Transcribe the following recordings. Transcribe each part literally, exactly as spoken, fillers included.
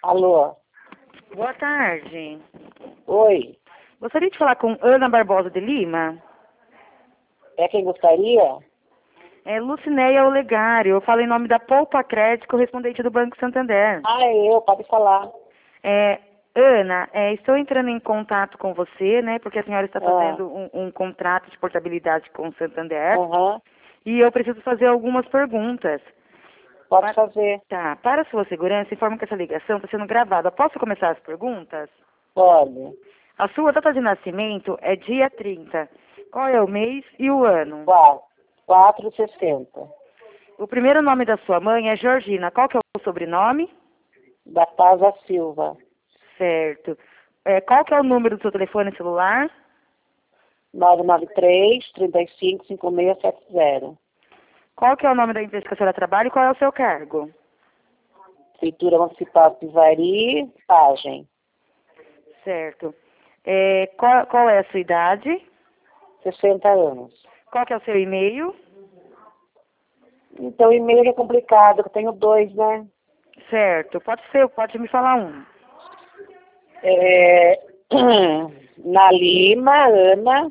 Alô? Boa tarde. Oi? Gostaria de falar com Ana Barbosa de Lima. É quem gostaria? É Lucinéia Olegário. Eu falo em nome da Poupa Crédito, correspondente do Banco Santander. Ah, é eu, pode falar. É, Ana, é, estou entrando em contato com você, né? Porque a senhora está fazendo um, um contrato de portabilidade com o Santander. Aham. E eu preciso fazer algumas perguntas. Pode Pa- fazer. Tá. Para sua segurança, informo que essa ligação está sendo gravada. Posso começar as perguntas? Pode. A sua data de nascimento é dia trinta. Qual é o mês e o ano? Quatro. Quatro e sessenta. O primeiro nome da sua mãe é Georgina. Qual que é o sobrenome? Da Casa Silva. Certo. É, qual que é o número do seu telefone celular? nove nove três, três cinco, cinco seis sete zero. Qual que é o nome da empresa que a senhora trabalha e qual é o seu cargo? Prefeitura Municipal de Pivari, Pagem. Certo. É, qual, qual é a sua idade? sessenta anos. Qual que é o seu e-mail? Então, e-mail é complicado, eu tenho dois, né? Certo. Pode ser, pode me falar um. É... Na Lima, Ana.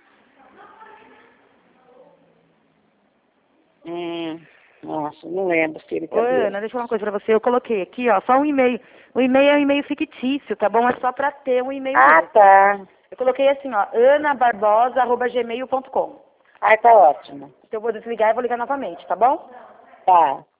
Hum, nossa, não lembro, filho, Ô, cadê? Ana, deixa eu falar uma coisa pra você. Eu coloquei aqui, ó, só um e-mail. O e-mail é um e-mail fictício, tá bom? É só pra ter um e-mail Ah, mesmo. tá. Eu coloquei assim, ó, anabarbosa arroba gmail ponto com. Ah, tá ótimo. Então eu vou desligar e vou ligar novamente, tá bom? Tá.